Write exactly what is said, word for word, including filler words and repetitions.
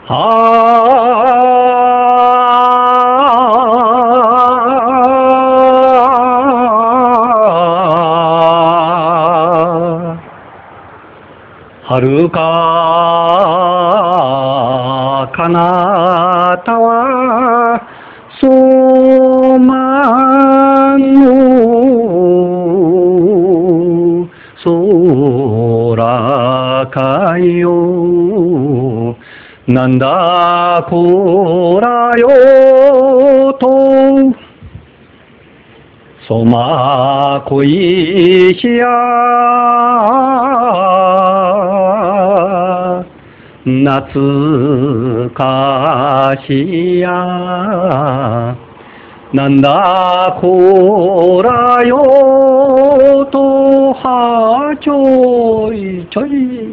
ははるか彼方はそまの空かよなんだこらよとそまこいしや懐かしやなんだこらよとはちょいちょい